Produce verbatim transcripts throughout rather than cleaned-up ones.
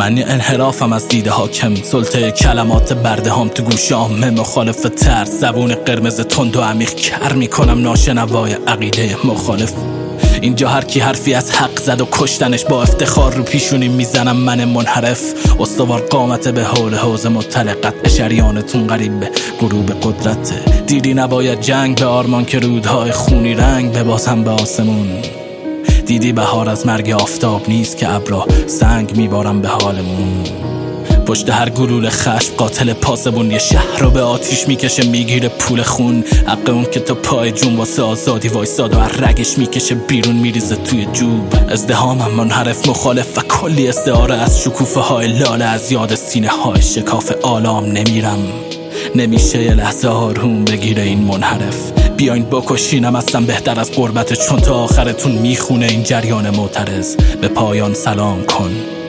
من یه انحرافم از دید حاکم، سلطه کلمات برده هم تو گوشام، مخالف ترس زبون قرمز تند و عمیق کر میکنم ناشنوای عقیده مخالف. اینجا هر کی حرفی از حق زد و کشتنش با افتخار رو پیشونی میزنم من منحرف. استوار قامت به حول حوض مطلقت، شریانتون قریب به غروب قدرت. دیدی نباید جنگ به آرمان که رودهای خونی رنگ ببازم به آسمون. دیدی بهار از مرگ آفتاب نیست که ابرا سنگ میبارم به حالمون. پشت هر گلوله خشم قاتل پاسبون یه شهر رو به آتیش میکشه میگیره پول خون. حق اون که تو پای جون واسه آزادی وایساد و هر رگش میکشه بیرون میریزه توی جوب. ازدهامم منحرف مخالف و کلی استعاره از شکوفه های لاله، از یاد سینه های شکاف آلام نمیرم. نمیشه یه لحظه آروم بگیره این منحرف. بیاین بکشینم اصلا بهتر از قربت، چون تا آخرتون میخونه این جریان معترض. به پایان سلام کن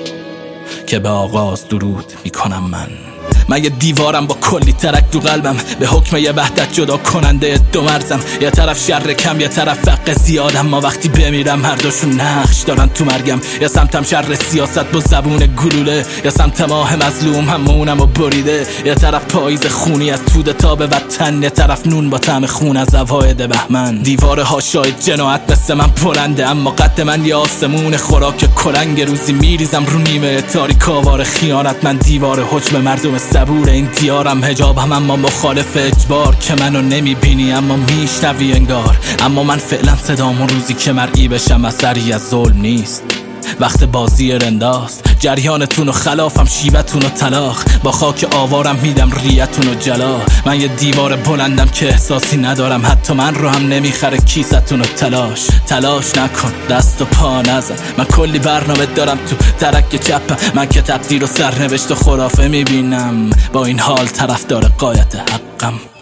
که به آغاز درود میکنم من. من یه دیوارم با کلی ترک تو قلبم، به حکم یه وحدت جدا کننده دو مرزم. یه طرف شر کم یه طرف فقر زیادم، ما وقتی بمیرم هر دوشون نقش دارن تو مرگم. یه سمتم شر سیاست با زبون گلوله، یه سمت ماه مظلوم همونم و بریده. یه طرف پاییز خونی از توده تا به وطن، یه طرف نون با طعم خون از اوایل بهمن. دیوار هاشای جنایت مثل من بلنده، اما قد من یه آسمون خوراک کلنگ. روزی میریزم رو نیمه تاریک آوار خیانت، من دیوار حجم مردم صبور این دیارم. حجابم اما مخالف اجبار، که منو نمیبینی اما میشنوی انگار. اما من فعلا صدام روزی که مرئی بشم اثری از ظلم نیست. وقت بازی رنداست، جریانتون و خلافم شیوتون و طلاق. با خاک آوارم میدم ریتون و جلا. من یه دیوار بلندم که احساسی ندارم، حتی من رو هم نمیخره کیستون و تلاش. تلاش نکن دست و پا نزن، من کلی برنامه دارم تو ترک چپم. من که تقدیر و سرنوشت و خرافه میبینم، با این حال طرفدار غایت حقم.